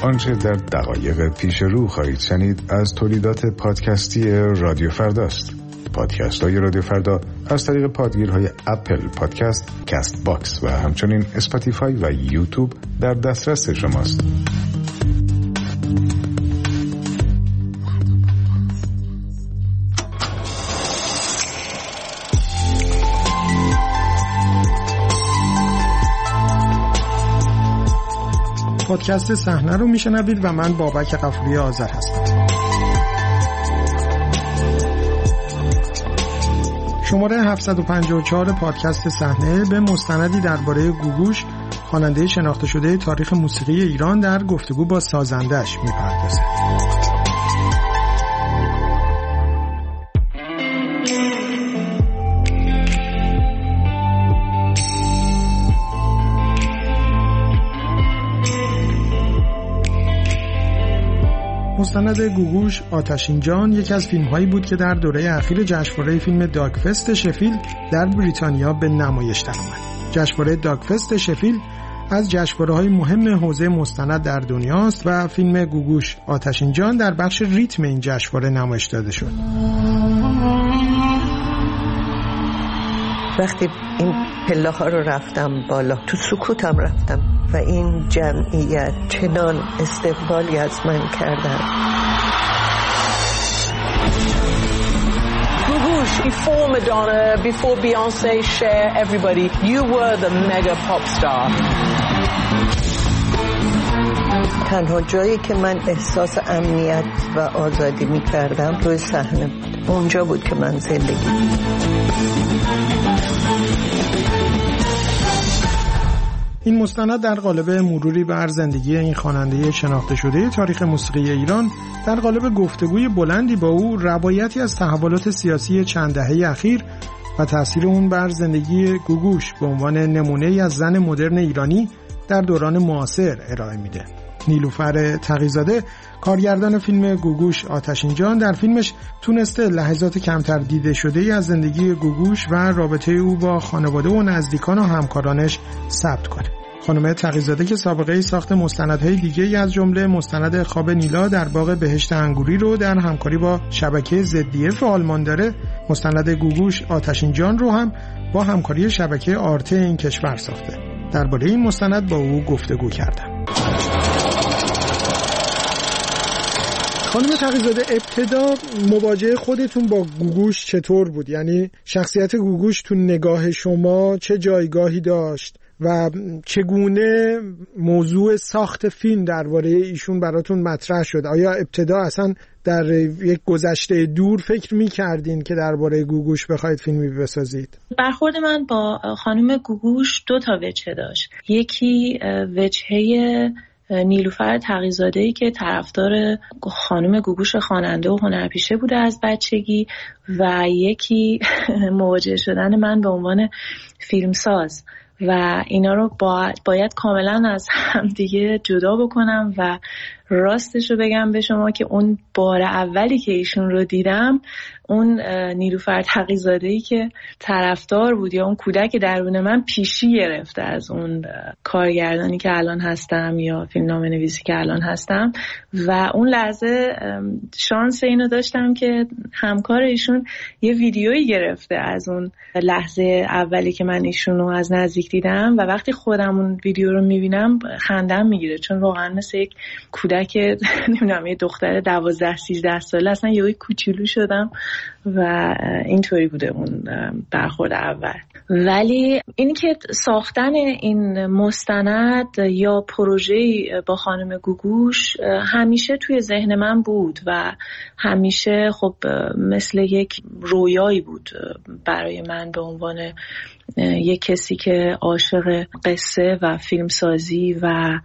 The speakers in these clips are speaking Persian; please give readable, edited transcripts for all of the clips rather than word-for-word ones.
آنچه در دقایق پیش رو خواهید شنید از تولیدات پادکستی رادیو فرداست. پادکست های رادیو فردا از طریق پادگیرهای اپل پادکست، کست باکس و همچنین اسپاتیفای و یوتیوب در دسترس شماست. پادکست صحنه رو میشنوید و من بابک غفوری آذر هستم. شماره 754 پادکست صحنه به مستندی درباره گوگوش، خواننده شناخته شده تاریخ موسیقی ایران، در گفتگو با سازندش میپردازه. مستند گوگوش آتشین جان یکی از فیلم‌هایی بود که در دوره اخیر جشنواره فیلم داگفست شفیلد در بریتانیا به نمایش درآمد. جشنواره داگفست شفیلد از جشنواره‌های مهم حوزه مستند در دنیاست و فیلم گوگوش آتشین جان در بخش ریتم این جشنواره نمایش داده شد. وقتی این پله‌ها رو رفتم بالا، تو سکوتم رفتم و این جمعیت چنان استقبالی از من کردن. Gugush, before Madonna, before Beyoncé, Cher, everybody, you were the mega pop star. تنها جایی که من احساس امنیت و آزادی می کردم روی صحنه بود. اونجا بود که من زندگی. این مستند در قالب مروری بر زندگی این خواننده شناخته شده تاریخ موسیقی ایران در قالب گفتگوی بلندی با او روایتی از تحولات سیاسی چند دهه اخیر و تأثیر اون بر زندگی گوگوش به عنوان نمونه‌ای از زن مدرن ایرانی در دوران معاصر ارائه میده. نیلوفر تقی‌زاده، کارگردان فیلم گوگوش آتشین جان، در فیلمش تونسته لحظات کمتر دیده شده‌ای از زندگی گوگوش و رابطه او با خانواده و نزدیکان و همکارانش ثبت کنه. خانم تقی‌زاده که سابقه ساخت مستندهای دیگه‌ای از جمله مستند خواب نیلا در باغ بهشت انگوری رو در همکاری با شبکه ZDF آلمان داره، مستند گوگوش آتشین جان رو هم با همکاری شبکه آرته این کشور ساخته. درباره این مستند با او گفتگو کردم. خانم تقی‌زاده، ابتدا مواجهه خودتون با گوگوش چطور بود؟ یعنی شخصیت گوگوش تو نگاه شما چه جایگاهی داشت و چگونه موضوع ساخت فیلم درباره ایشون براتون مطرح شد؟ آیا ابتدا اصلا در یک گذشته دور فکر می‌کردین که درباره گوگوش بخواید فیلمی بسازید؟ برخورد من با خانم گوگوش دو تا وجه داشت. یکی وجهه نیلوفر تقی‌زاده‌ای که طرفدار خانم گوگوش خواننده و هنرپیشه بوده از بچگی و یکی مواجه شدن من به عنوان فیلمساز و اینا رو باید کاملا از هم دیگه جدا بکنم و راستش رو بگم به شما که اون بار اولی که ایشون رو دیدم، اون نیلوفر تقی‌زاده‌ای که طرفدار بود یا اون کودک درون من پیشی گرفته از اون کارگردانی که الان هستم یا فیلمنامه نویسی که الان هستم و اون لحظه شانس اینو داشتم که همکار ایشون یه ویدیویی گرفته از اون لحظه اولی که من ایشون رو از نزدیک دیدم و وقتی خودم اون ویدیو رو میبینم خندم میگیره، چون واقعا مثل یک کودک نمیدونم یه دختر 12-13 ساله اصلا یه کوچولو شدم و اینطوری بوده اون برخورد اول. ولی این که ساختن این مستند یا پروژه با خانم گوگوش همیشه توی ذهن من بود و همیشه خب مثل یک رویایی بود برای من به عنوان یک کسی که عاشق قصه و فیلمسازی و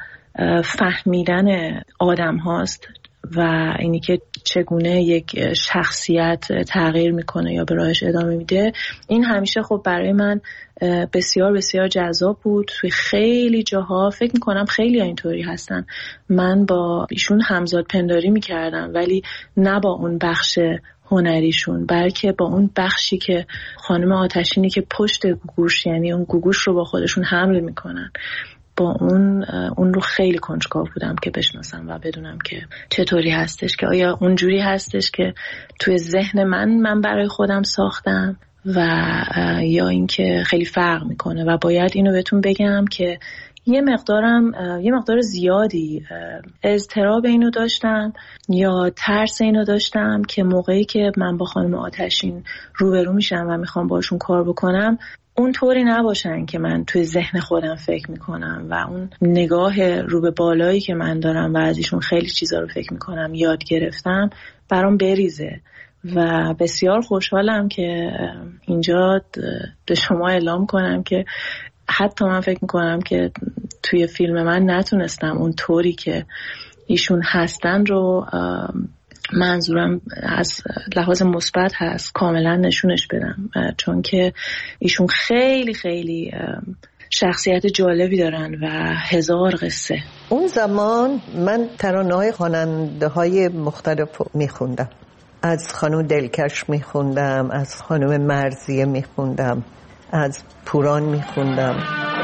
فهمیدن آدم هاست و اینی که چگونه یک شخصیت تغییر میکنه یا به راهش ادامه میده. این همیشه خب برای من بسیار بسیار جذاب بود. توی خیلی جاها فکر میکنم خیلی اینطوری هستن، من با ایشون همزاد پنداری میکردم ولی نه با اون بخش هنریشون، بلکه با اون بخشی که خانم آتشینی که پشت گوگوش، یعنی اون گوگوش رو با خودشون حمل میکنن، با اون رو خیلی کنجکاو بودم که بشناسم و بدونم که چطوری هستش، که آیا اونجوری هستش که توی ذهن من برای خودم ساختم و یا اینکه خیلی فرق میکنه. و باید اینو بهتون بگم که یه مقدار زیادی اضطراب اینو داشتم یا ترس اینو داشتم که موقعی که من با خانم آتشین روبرو میشم و میخوام باشون کار بکنم اون طوری نباشن که من توی ذهن خودم فکر میکنم و اون نگاه رو به بالایی که من دارم و از ایشون خیلی چیزا رو فکر میکنم یاد گرفتم برام بریزه. و بسیار خوشحالم که اینجا به شما اعلام کنم که حتی من فکر میکنم که توی فیلم من نتونستم اون طوری که ایشون هستن رو، منظورم از لحاظ مثبت هست، کاملا نشونش بدم، چون که ایشون خیلی خیلی شخصیت جالبی دارن و هزار قصه. اون زمان من ترانه‌های خواننده‌های مختلف میخوندم، از خانم دلکش میخوندم، از خانم مرزیه میخوندم، از پوران میخوندم.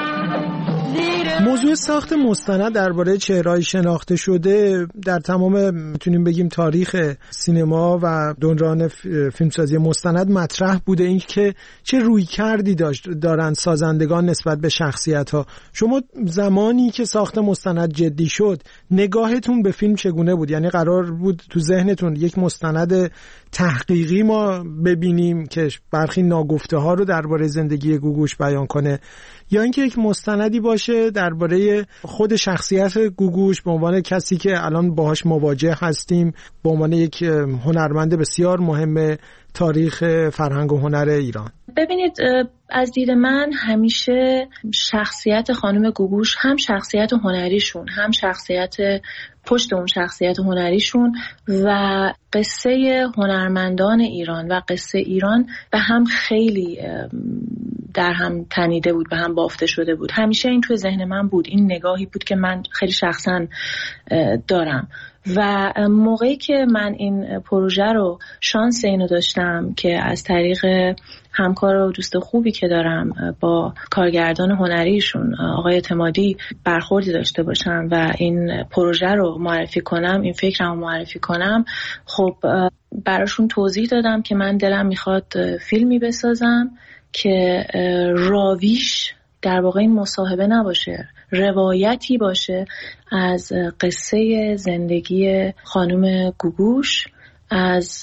موضوع ساخت مستند درباره چهره‌های شناخته شده در تمام میتونیم بگیم تاریخ سینما و دوران فیلمسازی مستند مطرح بوده، این که چه رویکردی دارن سازندگان نسبت به شخصیت‌ها. شما زمانی که ساخت مستند جدی شد نگاهتون به فیلم چگونه بود؟ یعنی قرار بود تو ذهنتون یک مستند تحقیقی ما ببینیم که برخی ناگفته‌ها رو درباره زندگی گوگوش بیان کنه، یا اینکه یک مستندی باشه درباره خود شخصیت گوگوش به عنوان کسی که الان باهاش مواجه هستیم، به عنوان یک هنرمند بسیار مهم تاریخ فرهنگ و هنر ایران؟ ببینید، از دید من همیشه شخصیت خانم گوگوش، هم شخصیت هنریشون هم شخصیت پشت اون شخصیت هنریشون و قصه هنرمندان ایران و قصه ایران به هم خیلی در هم تنیده بود، به هم بافته شده بود. همیشه این توی ذهن من بود، این نگاهی بود که من خیلی شخصا دارم. و موقعی که من این پروژه رو شانس اینو داشتم که از طریق همکار و دوست خوبی که دارم با کارگردان هنریشون آقای اعتمادی برخوردی داشته باشم و این پروژه رو معرفی کنم، این فکرم رو معرفی کنم، خب براشون توضیح دادم که من دلم میخواد فیلمی بسازم که راویش در واقع این مصاحبه نباشه، روایتی باشه از قصه زندگی خانم گوگوش از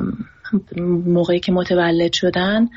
موقعی که متولد شدن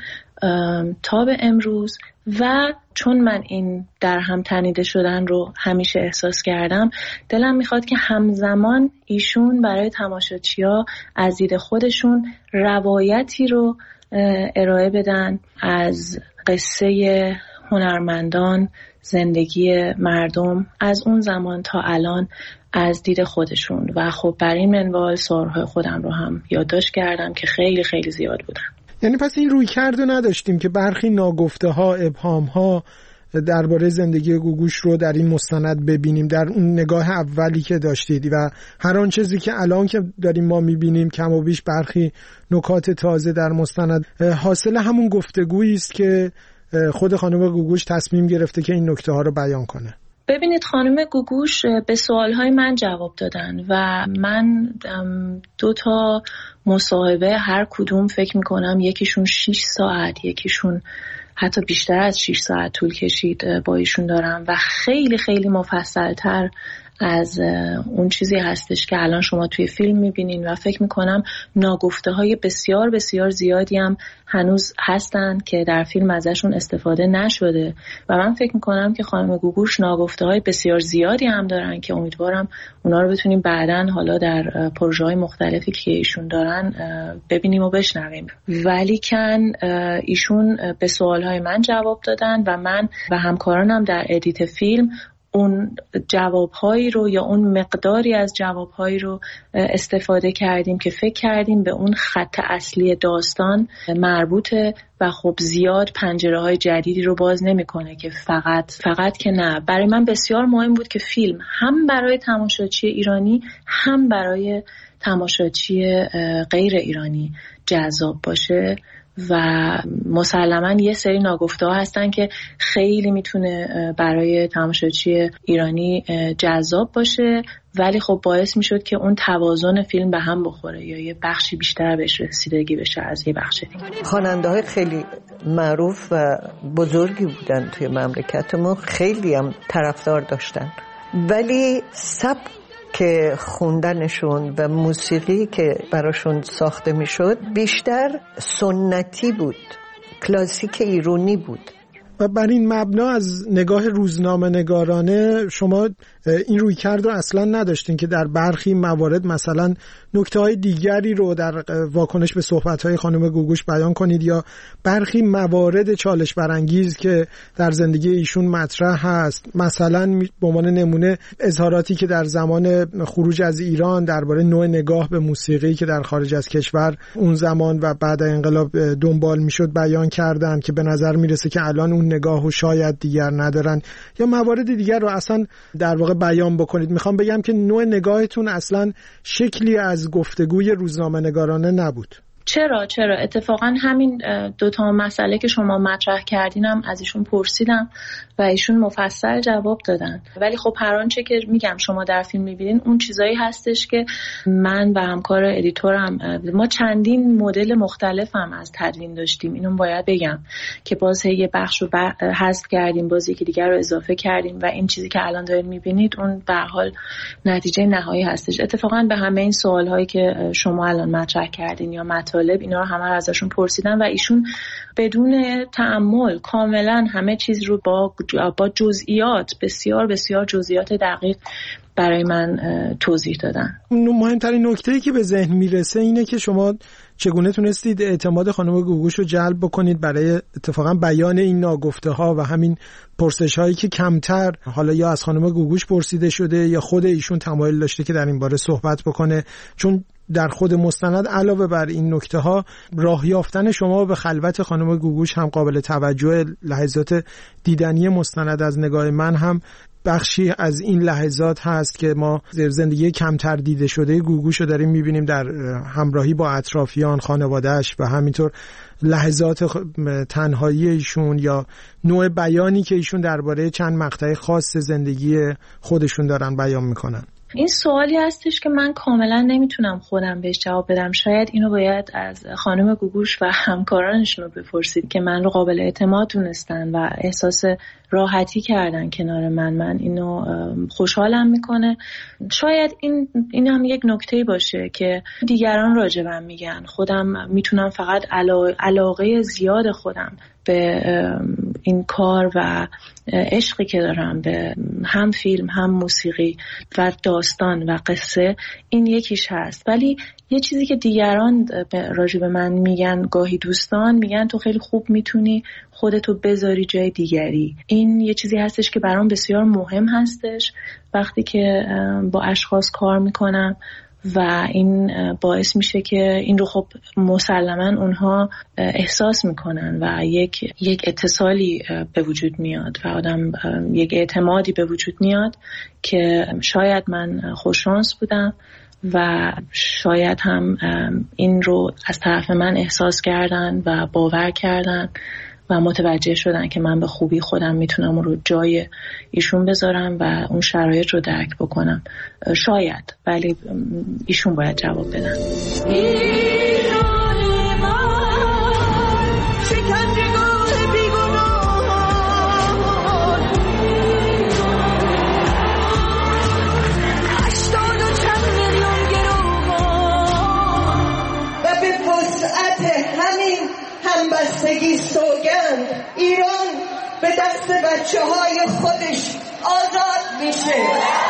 تا به امروز. و چون من این در هم تنیده شدن رو همیشه احساس کردم، دلم میخواد که همزمان ایشون برای تماشاچی‌ها از دید خودشون روایتی رو ارائه بدن از قصه هنرمندان، زندگی مردم از اون زمان تا الان از دید خودشون. و خب برای این منوال سوالهای خودم رو هم یادداشت کردم که خیلی خیلی زیاد بودن. یعنی پس این رویکرد رو نداشتیم که برخی ناگفته ها، ابهام ها درباره زندگی گوگوش رو در این مستند ببینیم در اون نگاه اولی که داشتید و هر آن چیزی که الان که داریم ما میبینیم کم و بیش برخی نکات تازه در مستند حاصل همون گفتگویی است که خود خانم گوگوش تصمیم گرفته که این نکته ها رو بیان کنه. ببینید، خانم گوگوش به سوالهای من جواب دادن و من 2 مصاحبه هر کدوم فکر میکنم یکیشون 6 ساعت، یکیشون حتی بیشتر از 6 ساعت طول کشید با ایشون دارم و خیلی خیلی مفصل‌تر از اون چیزی هستش که الان شما توی فیلم میبینین و فکر میکنم ناگفته های بسیار بسیار زیادی هم هنوز هستن که در فیلم ازشون استفاده نشده و من فکر میکنم که خانم گوگوش ناگفته های بسیار زیادی هم دارن که امیدوارم اونا رو بتونیم بعداً حالا در پروژه های مختلفی که ایشون دارن ببینیم و بشنویم. ولیکن ایشون به سوال های من جواب دادن و من و همکارانم در ادیت فیلم اون جوابهایی رو یا اون مقداری از جوابهایی رو استفاده کردیم که فکر کردیم به اون خط اصلی داستان مربوطه و خب زیاد پنجره‌های جدیدی رو باز نمی‌کنه که فقط که نه. برای من بسیار مهم بود که فیلم هم برای تماشاچی ایرانی هم برای تماشاچی غیر ایرانی جذاب باشه و مسلماً یه سری ناگفته ها هستن که خیلی میتونه برای تماشاچی ایرانی جذاب باشه، ولی خب باعث میشد که اون توازن فیلم به هم بخوره یا یه بخشی بیشتر بهش رسیدگی بشه از یه بخش دیگه. خواننده‌های خیلی معروف و بزرگی بودن توی مملکتمون، خیلی هم طرفدار داشتن، ولی که خوندنشون و موسیقی که براشون ساخته میشد بیشتر سنتی بود، کلاسیک ایرانی بود. و بر این مبنا از نگاه روزنامه نگارانه شما این رویکرد رو اصلا نداشتین که در برخی موارد مثلا نکته‌های دیگری رو در واکنش به صحبت‌های خانم گوگوش بیان کنید، یا برخی موارد چالش برانگیز که در زندگی ایشون مطرح هست، مثلا به عنوان نمونه اظهاراتی که در زمان خروج از ایران درباره نوع نگاه به موسیقی که در خارج از کشور اون زمان و بعد انقلاب دنبال میشد بیان کردن که به نظر میرسه که الان اون نگاهو شاید دیگر ندارن، یا موارد دیگر رو اصلا در واقع بیان بکنید. میخوام بگم که نوع نگاهتون اصلا شکلی از گفتگوی روزنامه نگارانه نبود. چرا اتفاقا همین دوتا مسئله که شما مطرح کردینم از ایشون پرسیدم و ایشون مفصل جواب دادن، ولی خب هر آنچه که میگم شما در فیلم میبینین اون چیزایی هستش که من و همکار ادیتورم ما چندین مدل مختلف هم از تدوین داشتیم، اینو باید بگم که باز یه بخش رو حذف کردیم، باز یکی دیگر رو اضافه کردیم و این چیزی که الان دارین میبینید اون به هر حال نتیجه نهایی هستش. اتفاقا به همه این سوالهایی که شما الان مطرح کردین یا مطالب، اینا رو همه رو ازشون پرسیدن و ایشون بدون تأمل کاملا همه چیز رو با جزئیات بسیار بسیار جزئیات دقیق برای من توضیح دادن. مهمترین نکته‌ای که به ذهن میرسه اینه که شما چگونه تونستید اعتماد خانم گوگوش رو جلب بکنید برای اتفاقا بیان این ناگفته ها و همین پرسش هایی که کمتر حالا یا از خانم گوگوش پرسیده شده یا خود ایشون تمایل داشته که در این باره صحبت بکنه، چون در خود مستند علاوه بر این نکته ها راه یافتن شما به خلوت خانم گوگوش هم قابل توجه. لحظات دیدنی مستند از نگاه من هم بخشی از این لحظات هست که ما زندگی کمتر دیده شده گوگوش رو داریم میبینیم در همراهی با اطرافیان، خانوادهش و همینطور لحظات تنهایی ایشون یا نوع بیانی که ایشون درباره چند مقطع خاص زندگی خودشون دارن بیان میکنن. این سوالی هستش که من کاملا نمیتونم خودم بهش جواب بدم. شاید اینو باید از خانم گوگوش و همکارانشون رو بپرسید که من رو قابل اعتماد دونستن و احساس راحتی کردن کنار من اینو خوشحالم میکنه. شاید این هم یک نکته باشه که دیگران راجبم میگن، خودم میتونم فقط علاقه زیاد خودم به این کار و عشقی که دارم به هم فیلم هم موسیقی و داستان و قصه این یکیش هست، ولی یه چیزی که دیگران راجب من میگن، گاهی دوستان میگن تو خیلی خوب میتونی خودتو بذاری جای دیگری. این یه چیزی هستش که برام بسیار مهم هستش وقتی که با اشخاص کار میکنم و این باعث میشه که این رو خب مسلماً اونها احساس میکنن و یک اتصالی به وجود میاد و آدم یک اعتمادی به وجود میاد که شاید من خوششانس بودم و شاید هم این رو از طرف من احساس کردن و باور کردن و متوجه شدن که من به خوبی خودم میتونم رو جای ایشون بذارم و اون شرایط رو درک بکنم. شاید، ولی ایشون باید جواب بدن. همبستگی سوگند ایران به دست بچه‌های خودش آزاد میشه.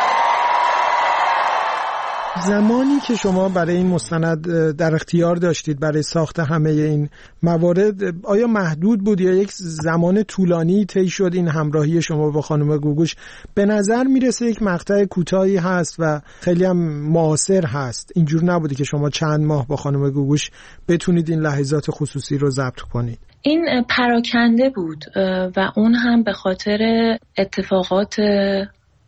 زمانی که شما برای این مستند در اختیار داشتید برای ساخت همه این موارد، آیا محدود بود یا یک زمان طولانی طی شد این همراهی شما با خانم گوگوش؟ به نظر میرسه یک مقطع کوتاهی هست و خیلی هم معاصر هست. اینجور نبودی که شما چند ماه با خانم گوگوش بتونید این لحظات خصوصی رو ضبط کنید؟ این پراکنده بود و اون هم به خاطر اتفاقات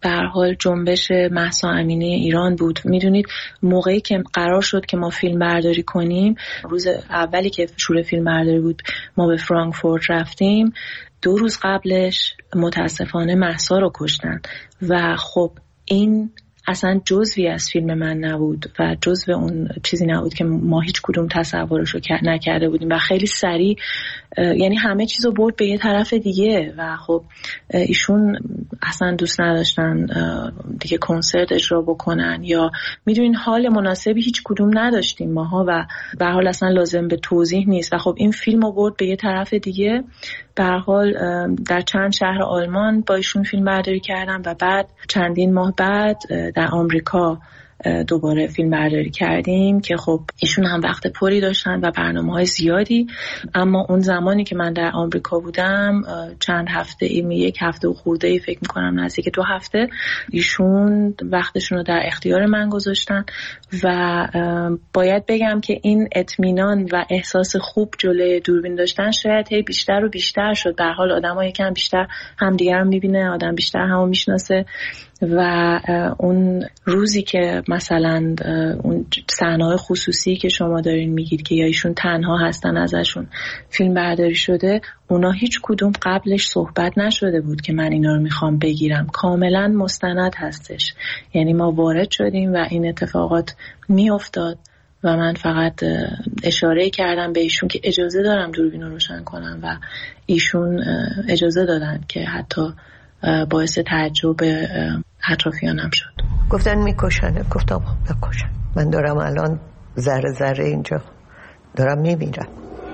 به هر حال جنبش مهسا امینی ایران بود. میدونید موقعی که قرار شد که ما فیلم برداری کنیم، روز اولی که شروع فیلم برداری بود ما به فرانکفورت رفتیم، 2 روز قبلش متاسفانه مهسا رو کشتن و خب این اصلا جزوی از فیلم من نبود و جزو اون چیزی نبود که ما هیچ کدوم تصورش رو نکرده بودیم و خیلی سریع یعنی همه چیز رو برد به یه طرف دیگه و خب ایشون اصلا دوست نداشتن دیگه کنسرت اجرا بکنن یا میدونین حال مناسبی هیچ کدوم نداشتیم ماها و به هر حال اصلا لازم به توضیح نیست و خب این فیلم رو برد به یه طرف دیگه. به هر حال در چند شهر آلمان با ایشون فیلم برداری کردم و بعد چندین ماه بعد در آمریکا دوباره فیلم برداری کردیم که خب ایشون هم وقت پری داشتن و برنامه‌های زیادی، اما اون زمانی که من در آمریکا بودم چند هفته، یک هفته و خورده فکر می‌کنم نزدیک 2 هفته، ایشون وقتشون رو در اختیار من گذاشتن و باید بگم که این اطمینان و احساس خوب جلوی دوربین داشتن شاید هی بیشتر و بیشتر شد. به هر حال آدم‌ها یکم بیشتر همدیگر رو می‌بینه، آدم بیشتر همو میشناسه و اون روزی که مثلا اون صحنه‌های خصوصی که شما دارین میگید که یا ایشون تنها هستن ازشون فیلم برداری شده، اونا هیچ کدوم قبلش صحبت نشده بود که من اینا رو میخوام بگیرم، کاملا مستند هستش. یعنی ما وارد شدیم و این اتفاقات میافتاد و من فقط اشاره کردم به ایشون که اجازه دارم دوربین رو روشن کنم و ایشون اجازه دادن که حتی باعث تعجب اطرافیانم شد. گفتن میکشنه، گفتم بکشن، من دارم الان ذره ذره اینجا دارم میمیرم.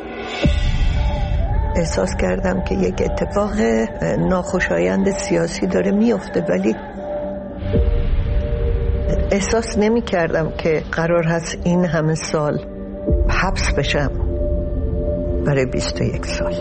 احساس کردم که یک اتفاق ناخوشایند سیاسی داره میفته، ولی احساس نمی کردم که قرار هست این همه سال حبس بشم برای 21 سال.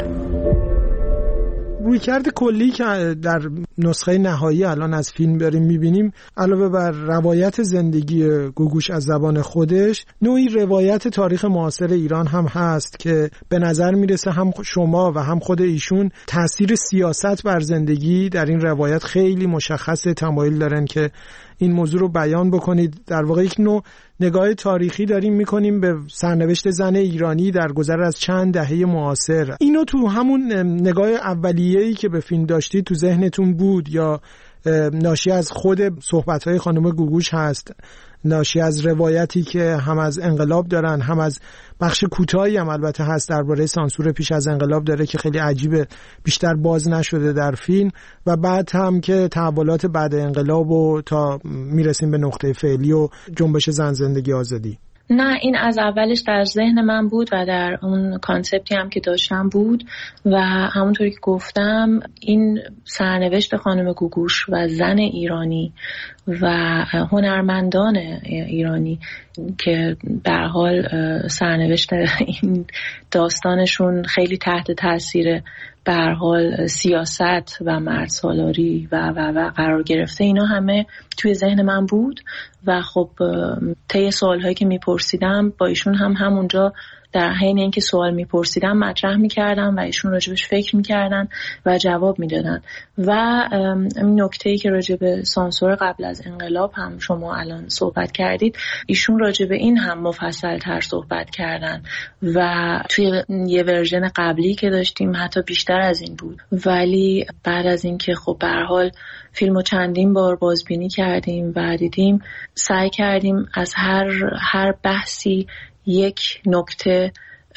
رویکرد کلی که در نسخه نهایی الان از فیلم داریم میبینیم، علاوه بر روایت زندگی گوگوش از زبان خودش، نوعی روایت تاریخ معاصر ایران هم هست که به نظر میرسه هم شما و هم خود ایشون تأثیر سیاست بر زندگی در این روایت خیلی مشخصه، تمایل دارن که این موضوع رو بیان بکنید. در واقع یک نوع نگاه تاریخی داریم میکنیم به سرنوشت زن ایرانی در گذر از چند دهه معاصر. اینو تو همون نگاه اولیه‌ای که به فیلم داشتید تو ذهنتون بود یا ناشی از خود صحبت‌های خانم گوگوش هست، ناشی از روایتی که هم از انقلاب دارن، هم از بخش کوتاهی هم البته هست درباره سانسور پیش از انقلاب داره که خیلی عجیبه بیشتر باز نشده در فیلم، و بعد هم که تحولات بعد انقلاب و تا میرسیم به نقطه فعلی و جنبش زن زندگی آزادی؟ نه، این از اولش در ذهن من بود و در اون کانسپتی هم که داشتم بود و همونطوری که گفتم این سرنوشت خانم گوگوش و زن ایرانی و هنرمندان ایرانی که در حال سرنوشت این داستانشون خیلی تحت تاثیر به هر حال سیاست و مردسالاری و قرار گرفته، اینا همه توی ذهن من بود و خب طی سوالهایی که میپرسیدم با ایشون هم همونجا در حین اینکه سوال میپرسیدم مطرح میکردم و ایشون راجبش فکر میکردن و جواب میدادن. و این نکته‌ای که راجب سانسور قبل از انقلاب هم شما الان صحبت کردید، ایشون راجب این هم مفصل تر صحبت کردن و توی یه ورژن قبلی که داشتیم حتی بیشتر از این بود. ولی بعد از اینکه خب به هر حال فیلمو چندین بار بازبینی کردیم و دیدیم، سعی کردیم از هر بحثی یک نکته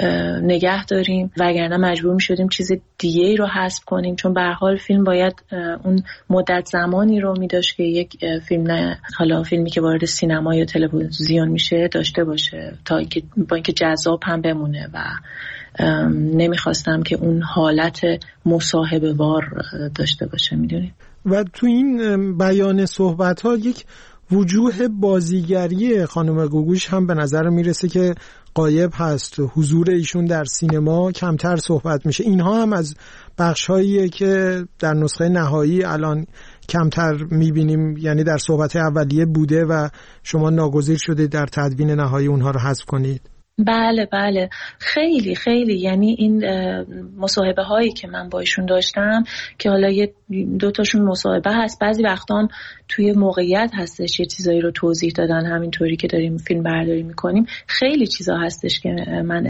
نگه داریم، وگرنه مجبور می شدیم چیز دیگه ای رو حذف کنیم، چون به هر حال فیلم باید اون مدت زمانی رو می داشت که یک فیلم، نه حالا فیلمی که وارد سینما یا تلویزیون میشه، داشته باشه تا با اینکه جذاب هم بمونه و نمیخواستم که اون حالت مصاحبه وار داشته باشه، میدونید. و تو این بیان صحبت ها یک وجوه بازیگری خانم گوگوش هم به نظر میرسه که غایب هست. حضور ایشون در سینما کمتر صحبت میشه. اینها هم از بخش‌هاییه که در نسخه نهایی الان کمتر میبینیم، یعنی در صحبت اولیه بوده و شما ناگزیر شده در تدوین نهایی اونها رو حذف کنید. بله خیلی خیلی، یعنی این مصاحبه هایی که من با ایشون داشتم که حالا یه دو تاشون مصاحبه هست، بعضی وقتا توی موقعیت هستش یه چیزایی رو توضیح دادن، همینطوری که داریم فیلم برداری میکنیم. خیلی چیزا هستش که من